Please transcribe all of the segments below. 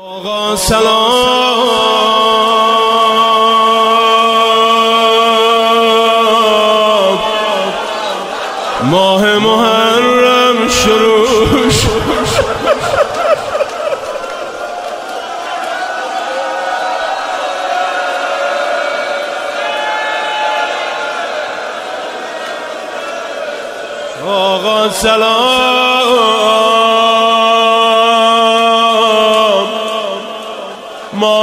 آقا سلام ماه محرم شروع آقا سلام ماه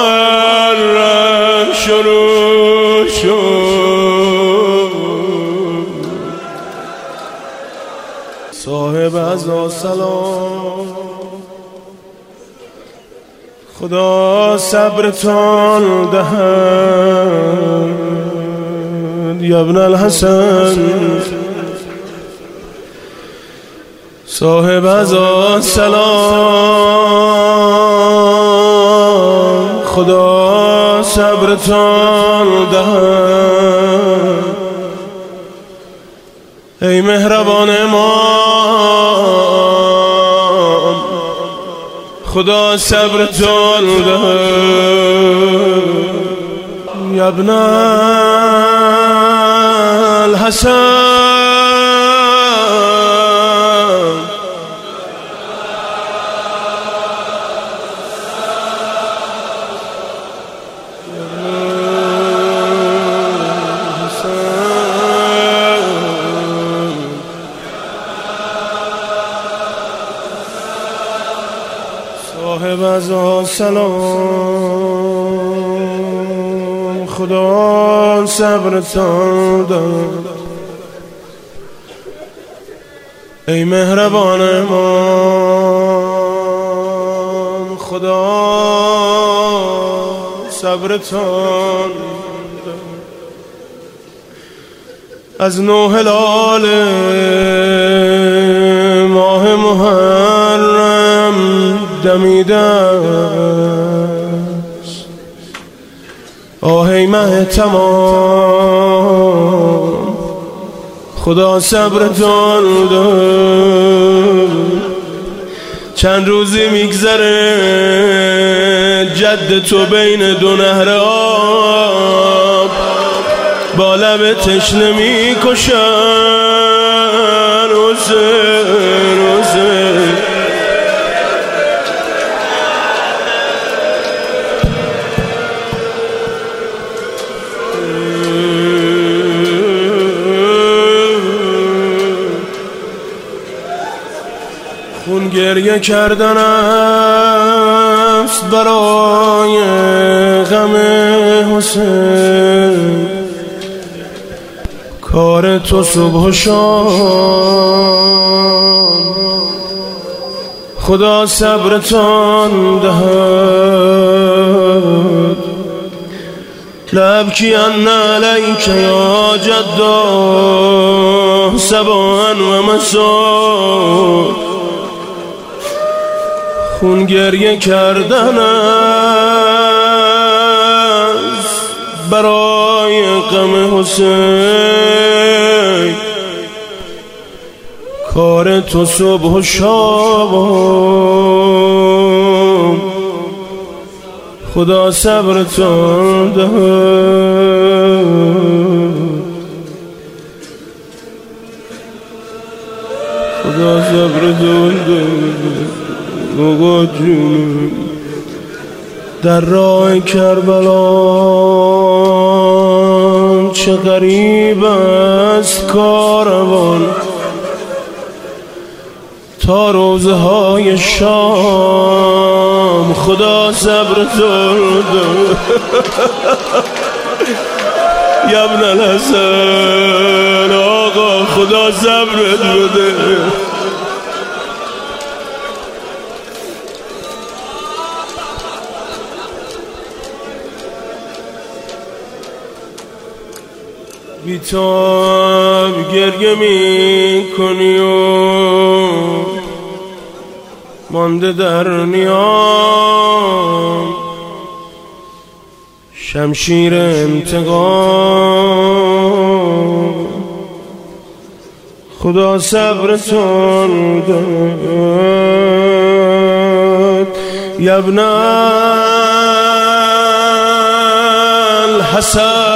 محرم شروع شد صاحب عزا سلام خدا صبرتان دهد یا ابن الحسن صاحب عزا سلام خدا صبرتان دهد ای مهربان امام خدا صبرتان دهد یا ابن الحسن صاحب عزا سلام خدا صبرتان دهد ای مهربان امام خدا صبرتان دهد از نو هلال ماه محرم دمیده است آه ای مه تمام خدا صبرتان دهد چند روزی میگذره جد تو بین دو نهر آب با لب تشنه میکشن حسین حسین خون گریه کردن است برای غم حسین کار تو صبح و شام خدا صبرتان دهد لبکی ان علیک یا جدا صباحا و مسا خون گریه کردن است برای غم حسین کار تو صبح و شام خدا صبرتان دهد خدا صبرتان دهد آقا جون در راه کربلا چه غریب است کاروان تا روزه های شام خدا صبرتان دهد یا ابن الحسن آقا خدا صبرت بده بیتاب گریه می کنی و مانده در نیام شمشیر انتقام خدا صبرتان دهد یا ابن الحسن